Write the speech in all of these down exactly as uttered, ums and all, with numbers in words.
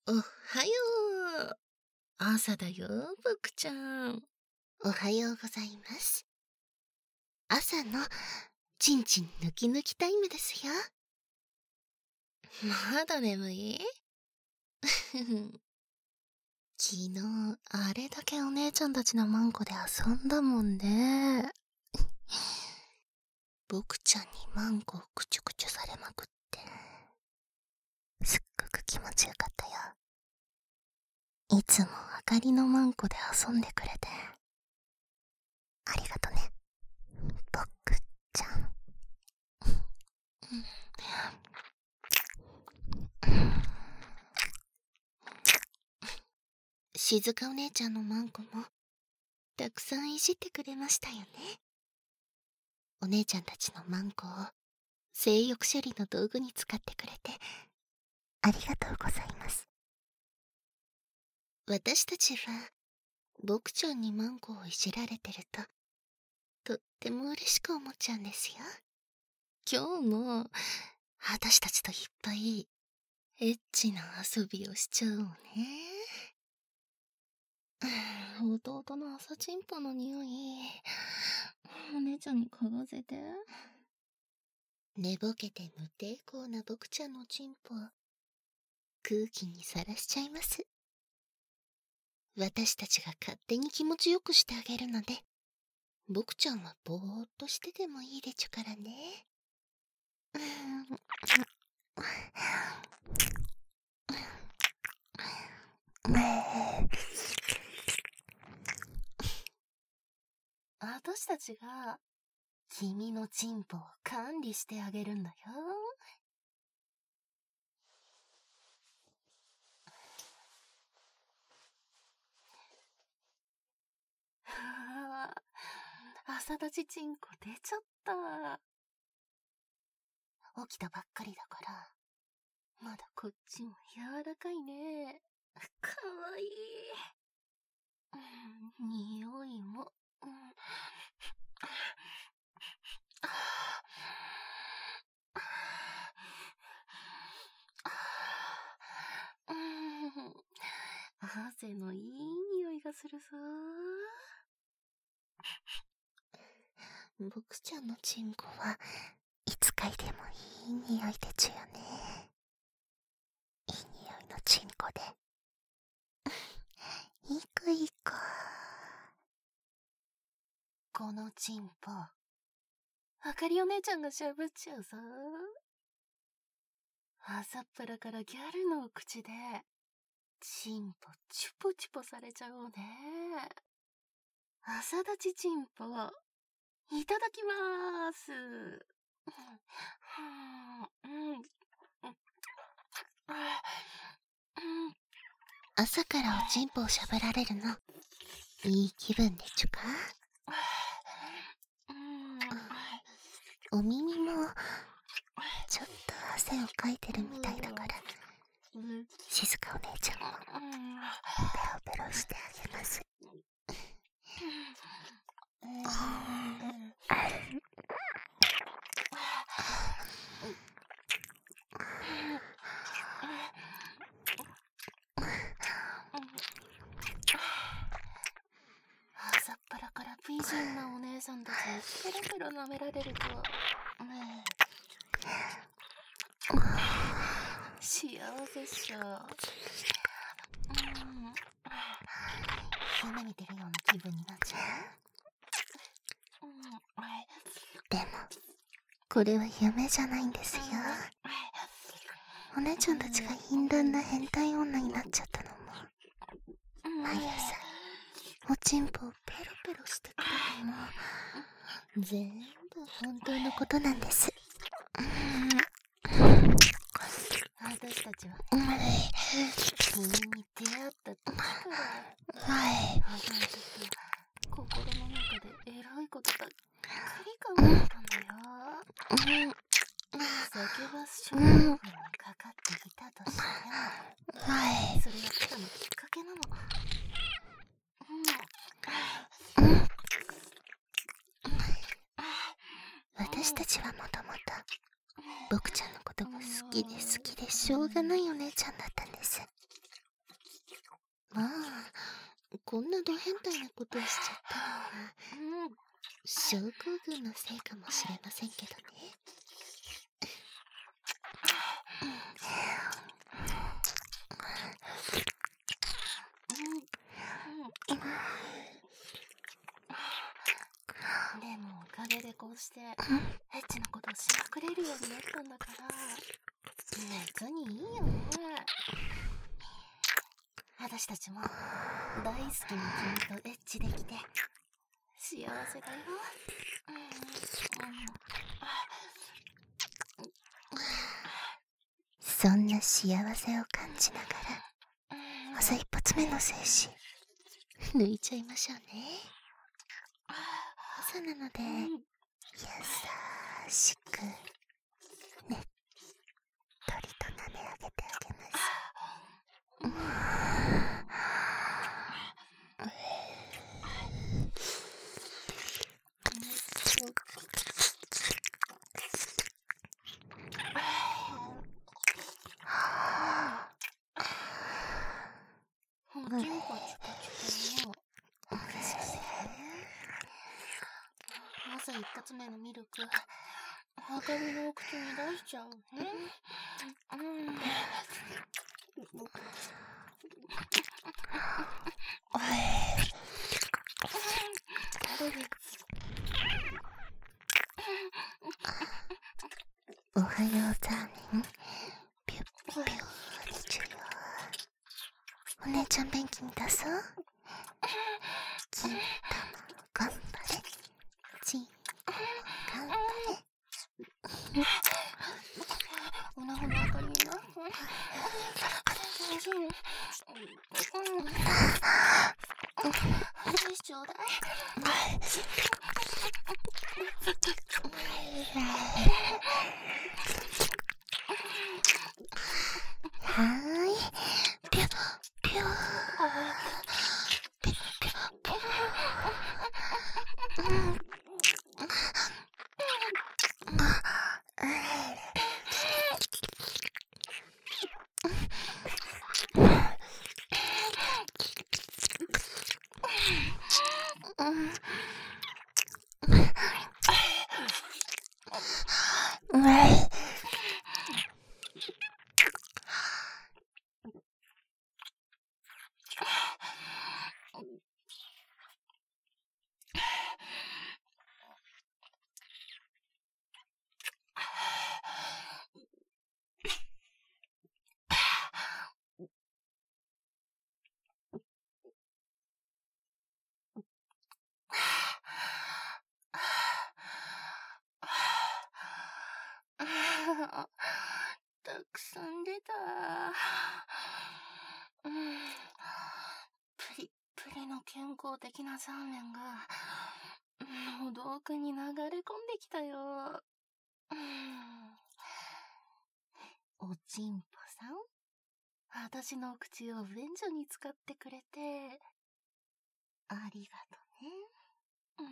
おはよう。朝だよ、僕ちゃん。 おはようございます。朝のちんちん抜き抜きタイムですよ。 まだ眠い昨日あれだけお姉ちゃんたちのマンコで遊んだもんね。僕ちゃんにマンコをくちゅくちゅされまくってすっごく気持ちよかったよ。いつもあかりのマンコで遊んでくれてありがとね、僕ちゃん。静香お姉ちゃんのマンコもたくさんいじってくれましたよね。お姉ちゃんたちのマンコを性欲処理の道具に使ってくれてありがとうございます。私たちは僕ちゃんにマンコをいじられてるととっても嬉しく思っちゃうんですよ。今日も私たちといっぱいエッチな遊びをしちゃおうね。 弟の朝チンポの匂い、お姉ちゃんに嗅がせて。 寝ぼけて無抵抗な僕ちゃんのチンポ空気にさらしちゃいます。私たちが勝手に気持ちよくしてあげるので僕ちゃんはぼーっとしててもいいでちゅからね。 私たちが君のチンポを管理してあげるんだよ。朝立ちチンコ出ちゃった。起きたばっかりだからまだこっちも柔らかいね。かわいい。うん、匂いも、うん、うん、汗のいい匂いがするさ。 僕ちゃんのチンコはいつ嗅いでもいい匂いでちゅよね。いい匂いのチンコでいい子いい子。 このチンポあかりお姉ちゃんがしゃぶっちゃうさ。朝っぱらからギャルの口でチンポチュポチュポされちゃおうね。朝立ちチンポいただきまーす。 朝からおちんぽをしゃぶられるのいい気分でちゅか。お耳もちょっと汗をかいてるみたいだから静香お姉ちゃんもペロペロしてあげます。 朝っぱらから美人なお姉さんたちにペロペロ舐められると、幸せっしょ。 夢見てるような気分になっちゃう。でもこれは夢じゃないんですよ。お姉ちゃんたちが淫乱な変態女になっちゃったのも毎朝おちんぽをペロペロしてくれるのも全部本当のことなんです。 私たちはね、君に出会った時からあのちょっと心の中でエロいことばっかり考えてたんだよ。サキュバス症候群にかかっていたとしても、それはただのきっかけなの。 私たちはもともと僕ちゃんのことが好きで好きでしょうがないお姉ちゃんだったんです。 こんなド変態なことをしちゃったのは、 うん。 症候群のせいかもしれませんけどね。 でもおかげでこうしてエッチなことをしまくれるようになったんだから別にいいよね。私たちも大好きな君とエッチできて幸せだよ。 そんな幸せを感じながら、まず一発目の精子抜いちゃいましょうね。朝なので、優しくねっとりと舐め上げてあげます。 キンパチパチパの朝一発目のミルク明かりのお口に出しちゃうね。うんおはようザーメン。ぴゅっぴゅーにちゅよ。お姉ちゃん便器に出そう。金玉頑張れ。チン頑張れ。 おなほの明かりにな。よしちょうだい。 はーい。ぴゅっぴゅー。ぴゅっぴゅっぴゅー。うん。 たくさん出た。うん、プリップリの健康的なザーメンが喉奥に流れ込んできたよ。うん、おちんぽさん、私の口を便所に使ってくれてありがとね。うん、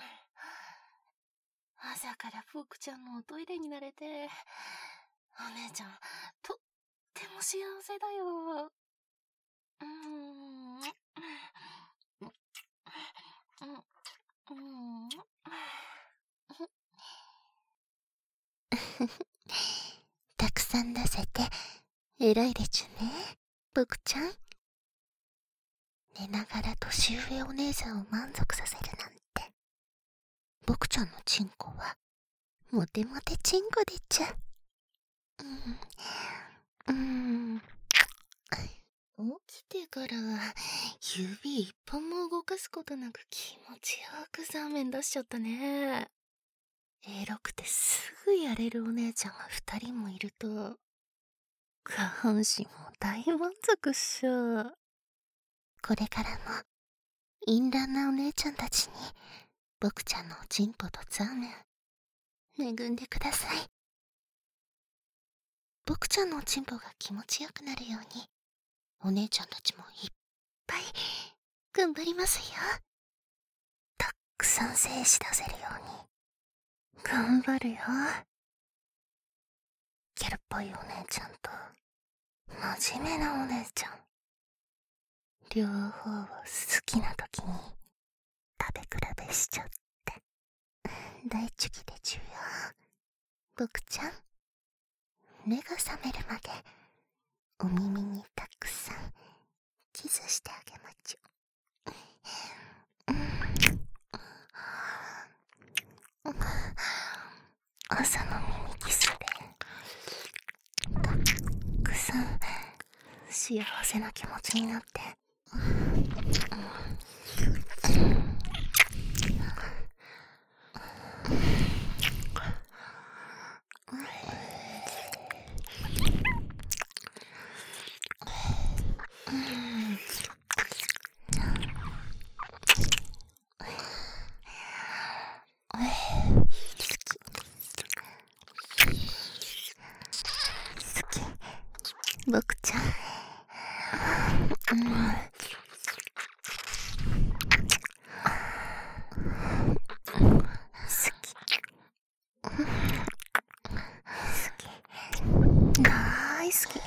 朝から僕ちゃんのおトイレになれてお姉ちゃんとっても幸せだよ。うーん。うん。 たくさん出せて偉いでちゅね、僕ちゃん。寝ながら年上お姉さんを満足させるなんて。僕ちゃんのチンコはモテモテチンコでちゃ。うん。うん。起きてからは指一本も動かすことなく気持ちよくザーメン出しちゃったね。エロくてすぐやれるお姉ちゃんが二人もいると下半身も大満足っしょ。これからも淫乱なお姉ちゃんたちに僕ちゃんのおちんぽとザーメン恵んでください。僕ちゃんのおちんぽが気持ちよくなるようにお姉ちゃんたちもいっぱい頑張りますよ。たくさん精子出せるように頑張るよ。ギャルっぽいお姉ちゃんと真面目なお姉ちゃん、 両方を好きな時に食べ比べしちゃって。大チュキでちゅよ。僕ちゃん、目が覚めるまでお耳にたくさんキスしてあげまちゅ。朝の耳キスでたくさん幸せな気持ちになって、僕ちゃん、うん、好き、好き、大好き。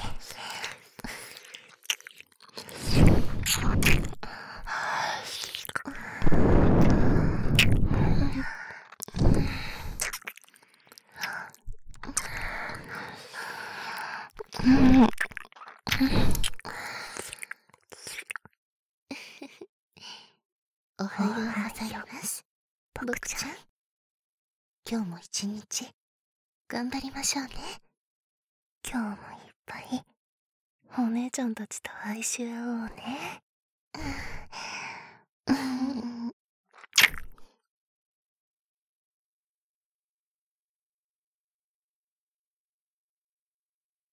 うんおはようございます。僕ちゃん、今日も一日頑張りましょうね。今日もいっぱいお姉ちゃんたちと愛し合おうね。うん